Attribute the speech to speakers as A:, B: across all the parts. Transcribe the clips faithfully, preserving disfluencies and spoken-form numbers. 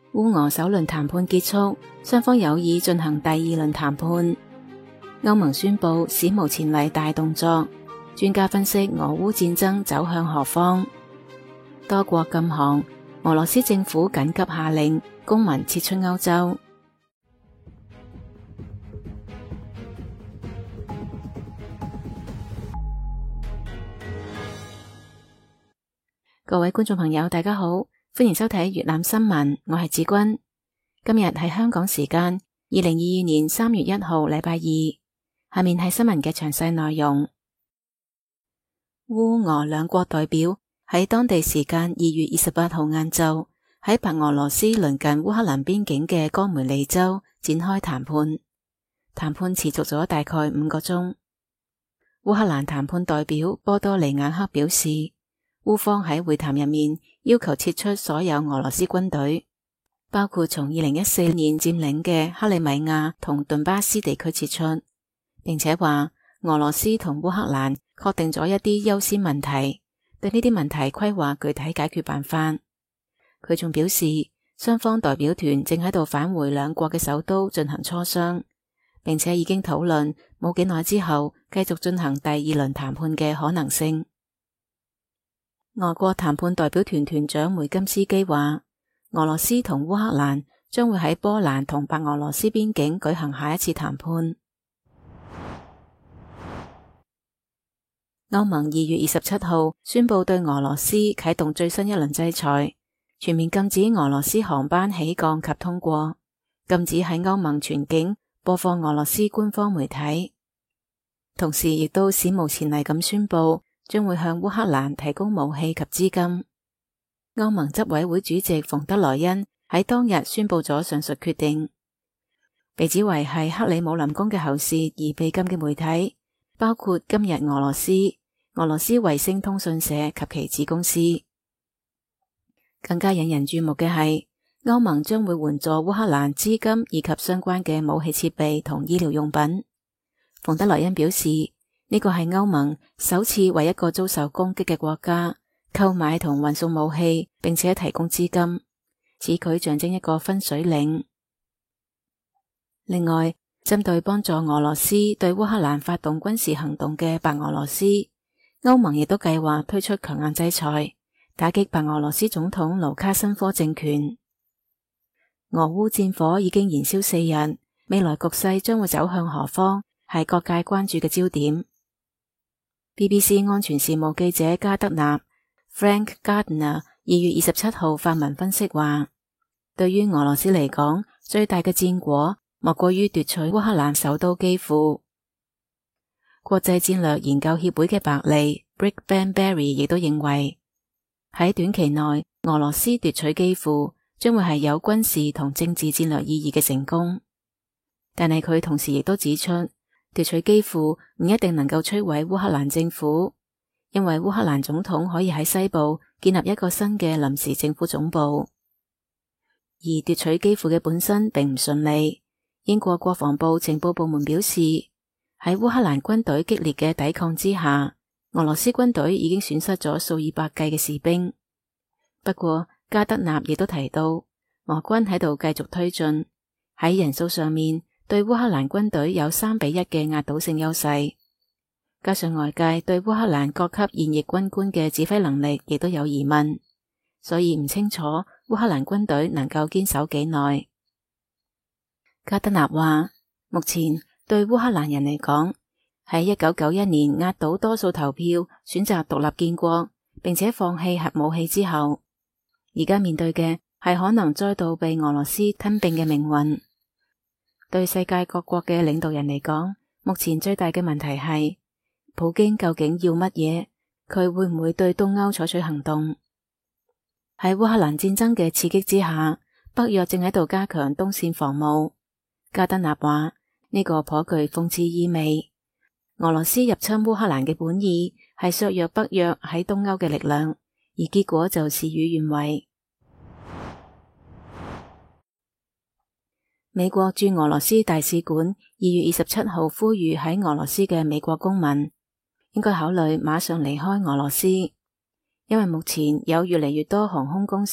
A: 烏俄首輪談判結束，雙方有意進行第二輪談判。歐盟宣布史無前例大動作，專家分析俄烏戰爭走向何方。多國禁航，俄羅斯政府緊急下令公民撤出歐洲。各位觀眾朋友，大家好，歡迎收睇粵覽新聞，我係子君。今日係香港時間二零二二年三月一號禮拜二，下面係新聞嘅詳細內容。烏俄兩國代表喺當地時間二月二十八號晏晝喺白俄羅斯鄰近烏克蘭邊境嘅戈梅利州展開談判，談判持續咗大概五個鐘。烏克蘭談判代表波多利亞克表示，烏方喺會談入面要求撤出所有俄羅斯軍隊，包括從二零一四年佔領嘅克里米亞同頓巴斯地區撤出，並且話俄羅斯同烏克蘭確定咗一啲優先問題，對呢啲問題規劃具體解決辦法。佢仲表示，雙方代表團正喺度返回兩國嘅首都進行磋商，並且已經討論冇幾耐之後繼續進行第二輪談判嘅可能性。俄國談判代表團團長梅金斯基話，俄羅斯同烏克蘭將會喺波蘭同白俄羅斯邊境舉行下一次談判。歐盟二月二十七號宣布對俄羅斯啟動最新一輪制裁，全面禁止俄羅斯航班起降及通過，禁止喺歐盟全境播放俄羅斯官方媒體，同時亦都史無前例咁宣布將會向烏克蘭提供武器及資金。歐盟執委會主席馮德萊恩喺當日宣布咗上述決定。被指為係克里姆林宮嘅後事而被禁嘅媒體，包括今日俄羅斯、俄羅斯衛星通訊社及其子公司。更加引人注目嘅係，歐盟將會援助烏克蘭資金以及相關嘅武器設備同醫療用品。馮德萊恩表示，呢個係歐盟首次為一個遭受攻擊嘅國家購買同運送武器，並且提供資金，此舉象徵一個分水嶺。另外，針對幫助俄羅斯對烏克蘭發動軍事行動嘅白俄羅斯，歐盟亦都計劃推出強硬制裁，打擊白俄羅斯總統盧卡申科政權。俄烏戰火已經燃燒四日，未來局勢將會走向何方，係各界關注嘅焦點。B B C 安全事務記者加德納 Frank Gardner 二月二十七號發文分析話，對於俄羅斯嚟講，最大嘅戰果莫過於奪取烏克蘭首都基輔。國際戰略研究協會嘅白利 Brick Van Berry 亦都認為，喺短期內俄羅斯奪取基輔將會係有軍事同政治戰略意義嘅成功，但係佢同時亦都指出，奪取基輔唔一定能夠摧毀烏克蘭政府，因為烏克蘭總統可以喺西部建立一個新嘅臨時政府總部。而奪取基輔嘅本身並唔順利。英國國防部情報部門表示，喺烏克蘭軍隊激烈嘅抵抗之下，俄羅斯軍隊已經損失咗數以百計嘅士兵。不過加德納亦都提到，俄軍喺度繼續推進，喺人數上面對烏克蘭軍隊有三比一嘅壓倒性優勢，加上外界對烏克蘭各級現役軍官嘅指揮能力亦都有疑問，所以唔清楚烏克蘭軍隊能夠堅守幾耐。加德納話，目前對烏克蘭人嚟講，喺一九九一年壓倒多數投票選擇獨立建國，並且放棄核武器之後，而家面對嘅係可能再度被俄羅斯吞併嘅命運。對世界各國嘅領導人嚟講，目前最大嘅問題係普京究竟要乜嘢？佢會唔會對東歐採取行動？喺烏克蘭戰爭嘅刺激之下，北約正喺度加強東線防務。加德納話，呢個頗具諷刺意味。俄羅斯入侵烏克蘭嘅本意係削弱北約喺東歐嘅力量，而結果就事與願違。美國駐俄羅斯大使館二月二十七號呼籲喺俄羅斯嘅美國公民應該考慮馬上離開俄羅斯，因為目前有越嚟越多航空公司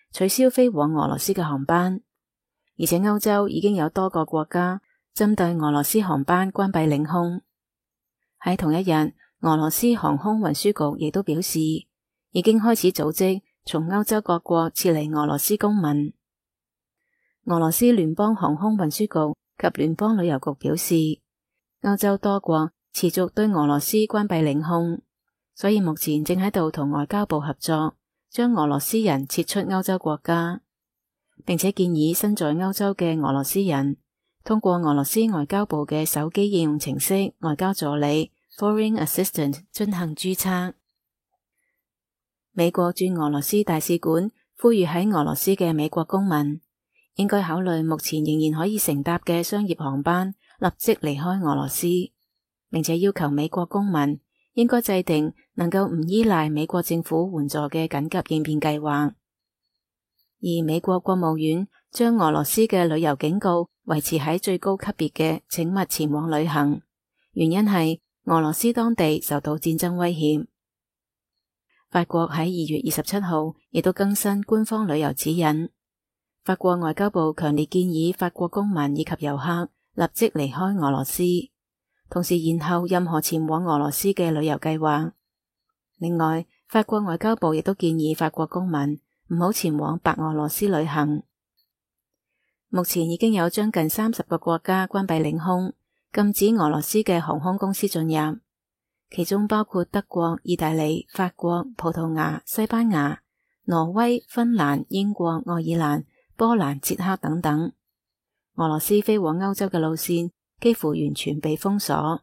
A: 取消飛往俄羅斯嘅航班，而且歐洲已經有多個國家針對俄羅斯航班關閉領空。喺同一日，俄羅斯航空運輸局亦都表示，已經開始組織從歐洲各國撤離俄羅斯公民。俄羅斯聯邦航空運輸局及聯邦旅遊局表示，歐洲多國持續對俄羅斯關閉領空，所以目前正喺度同外交部合作，將俄羅斯人撤出歐洲國家，並且建議身在歐洲嘅俄羅斯人通過俄羅斯外交部嘅手機應用程式外交助理 Foreign Assistant 進行註冊。美國駐俄羅斯大使館呼籲喺俄羅斯嘅美國公民應該考慮目前仍然可以乘搭嘅商業航班，立即離開俄羅斯，並且要求美國公民應該制定能夠唔依賴美國政府援助嘅緊急應變計劃。而美國國務院將俄羅斯嘅旅遊警告維持喺最高級別嘅請勿前往旅行，原因係俄羅斯當地受到戰爭威脅。法國喺二月二十七號亦都更新官方旅遊指引。法國外交部強烈建議法國公民以及遊客立即離開俄羅斯，同時延後任何前往俄羅斯嘅旅遊計劃。另外，法國外交部亦都建議法國公民唔好前往白俄羅斯旅行。目前已經有將近三十個國家關閉領空，禁止俄羅斯嘅航空公司進入，其中包括德國、意大利、法國、葡萄牙、西班牙、挪威、芬蘭、英國、愛爾蘭、波蘭、捷克等等。俄羅斯飛往歐洲嘅路線幾乎完全被封鎖。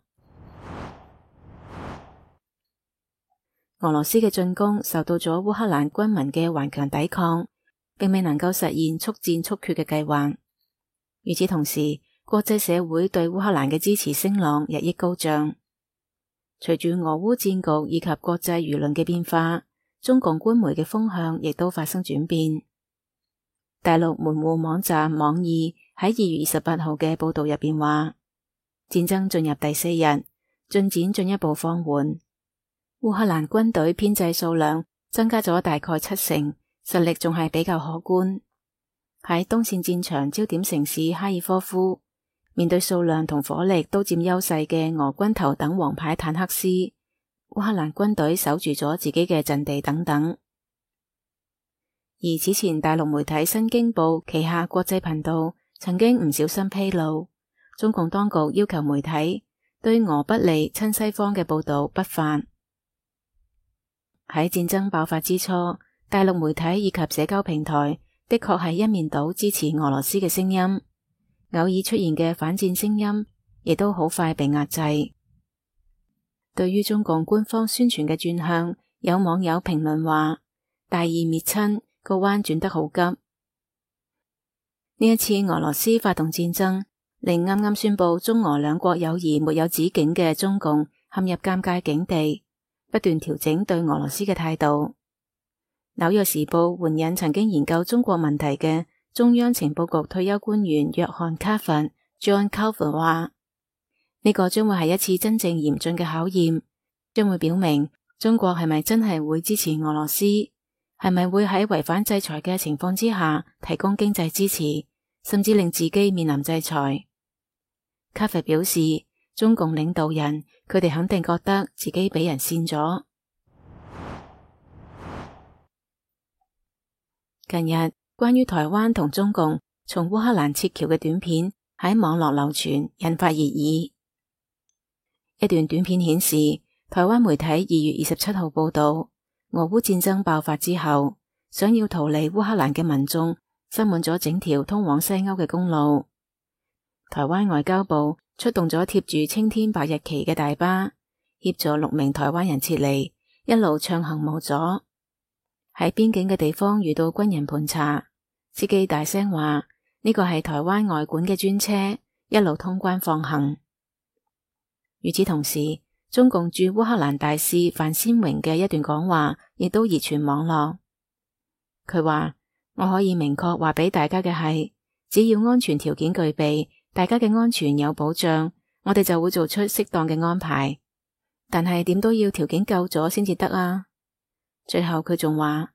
A: 俄羅斯嘅進攻受到咗烏克蘭軍民嘅頑強抵抗，並未能夠實現速戰速決嘅計劃。與此同時，國際社會對烏克蘭嘅支持聲浪日益高漲。隨住俄烏戰局以及國際輿論嘅變化，中共官媒嘅風向亦都發生轉變。大陸門戶網站網易喺二月二十八號嘅報道入邊話，戰爭進入第四日，進展進一步放緩。烏克蘭軍隊編制數量增加咗大概七成，實力仲係比較可觀。喺東線戰場焦點城市哈爾科夫，面對數量同火力都佔優勢嘅俄軍頭等王牌坦克師，烏克蘭軍隊守住咗自己嘅陣地等等。而此前大陸媒體新京報旗下國際頻道曾經唔小心披露，中共當局要求媒體對俄不利親西方嘅報道不發。喺戰爭爆發之初，大陸媒體以及社交平台的確係一面倒支持俄羅斯嘅聲音，偶爾出現嘅反戰聲音亦都好快被壓制。對於中共官方宣傳嘅轉向，有網友評論話：大義滅親，個彎轉得好急。呢一次俄羅斯發動戰爭，令啱啱宣布中俄兩國友誼沒有止境嘅中共陷入尷尬境地，不斷調整對俄羅斯嘅態度。紐約時報援引曾經研究中國問題嘅中央情報局退休官員約翰卡佛 John Carver 話：呢個將會係一次真正嚴峻嘅考驗，將會表明中國係咪真係會支持俄羅斯，係咪會喺違反制裁嘅情況之下提供經濟支持，甚至令自己面臨制裁。卡佛表示，中共領導人佢哋肯定覺得自己俾人騙咗。近日，關於台灣同中共從烏克蘭撤僑嘅短片喺網絡流傳，引發熱議。一段短片顯示，台灣媒體二月二十七號報道，俄烏戰爭爆發之後，想要逃離烏克蘭嘅民眾塞滿咗整條通往西歐嘅公路。台灣外交部出動咗貼住青天白日旗嘅大巴，協助六名台灣人撤離，一路暢行無阻。喺邊境嘅地方遇到軍人盤查，司機大聲話呢個係台灣外管嘅專車，一路通關放行。與此同時，中共駐烏克蘭大使范先榮嘅一段講話亦都熱傳網絡。佢話：我可以明確話俾大家嘅係，只要安全條件具備，大家嘅安全有保障，我哋就會做出適當嘅安排。但係點都要條件夠咗先至得啊！最後佢仲話，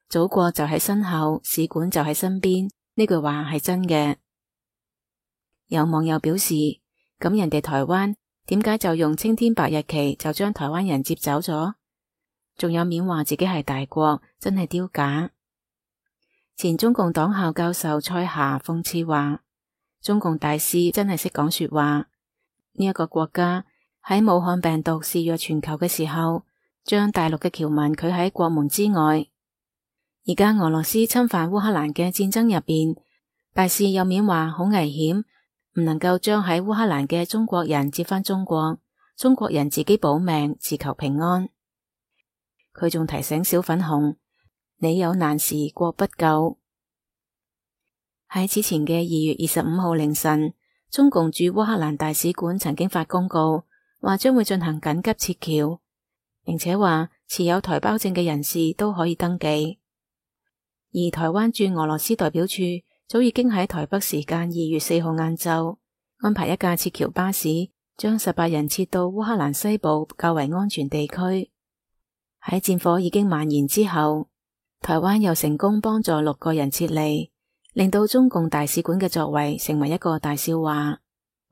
A: 祖國就喺身後，使館就喺身邊，呢句話係真嘅。有網友表示，咁人哋台灣點解就用青天白日旗就將台灣人接走咗？仲有面話自己係大國，真係丟架。前中共黨校教授蔡霞諷刺話，中共大使真係識講說話。呢一個國家喺武漢病毒肆虐全球嘅時候，將大陸嘅僑民拒喺國門之外。而家俄羅斯侵犯烏克蘭嘅戰爭入邊，大使有面話好危險，唔能夠將喺烏克蘭嘅中國人接返中國，中國人自己保命，自求平安。佢仲提醒小粉紅，你有難時國不救。喺此前嘅二月二十五號凌晨，中共駐烏克蘭大使館曾經發公告，話將會進行緊急撤僑，並且話持有台胞證嘅人士都可以登記。而台灣駐俄羅斯代表處早已經喺台北時間二月四號晏晝安排一架撤僑巴士，將十八人撤到烏克蘭西部較為安全地區。喺戰火已經蔓延之後，台灣又成功幫助六個人撤離，令到中共大使館嘅作為成為一個大笑話。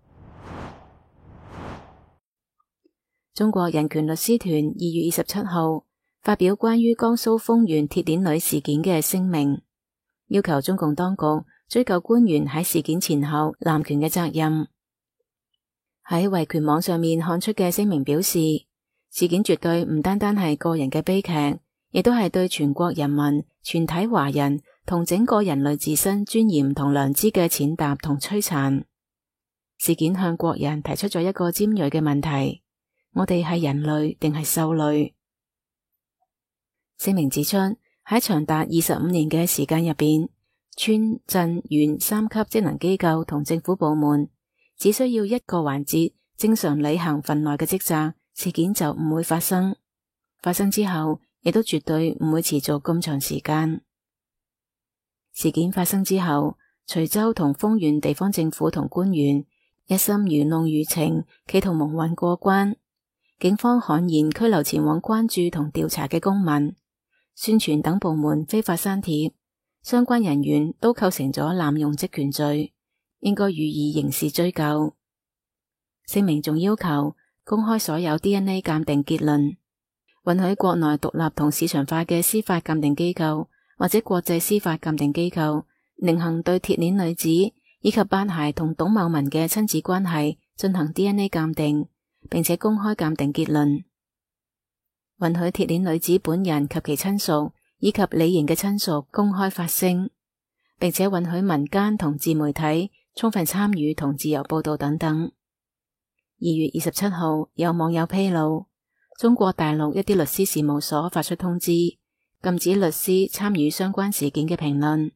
A: 中國人權律師團二月二十七號發表關於江蘇豐原鐵鏈女事件嘅聲明，要求中共當局追究官員喺事件前後濫權嘅責任。喺維權網上面看出嘅聲明表示，事件絕對唔單單係個人嘅悲劇，亦都係對全國人民、全體華人同整個人類自身尊嚴同良知嘅踐踏同摧殘。事件向國人提出咗一個尖銳嘅問題：我哋係人類定係獸類？聲明指出，喺長達二十五年嘅時間入邊，村、鎮、縣三級職能機構同政府部門只需要一個環節正常履行份內嘅職責，事件就唔會發生。發生之後，亦都絕對唔會持續咁長時間。事件發生之後，徐州同豐原地方政府同官員一心愚弄輿情，企圖蒙混過關。警方悍然拘留前往關注同調查嘅公民，宣傳等部門非法刪帖，相關人員都構成咗濫用職權罪，應該予以刑事追究。聲明仲要求公開所有 D N A 鑑定結論，允許國內獨立同市場化嘅司法鑑定機構或者國際司法鑑定機構另行對鐵鏈女子以及八孩同董某文嘅親子關係進行 D N A 鑑定，並且公開鑑定結論。允許鐵鏈女子本人及其親屬以及李瑩嘅親屬公開發聲，並且允許民間同自媒體充分參與同自由報道等等。二月二十七號，有網友披露，中國大陸一啲律師事務所發出通知，禁止律師參與相關事件嘅評論。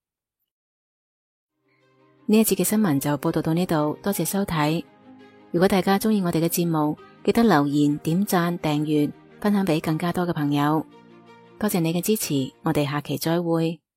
A: 呢一節嘅新聞就報道到呢度，多謝收睇。如果大家鍾意我哋嘅節目，記得留言、點讚、訂閱、分享俾更加多嘅朋友。多謝你嘅支持，我哋下期再會。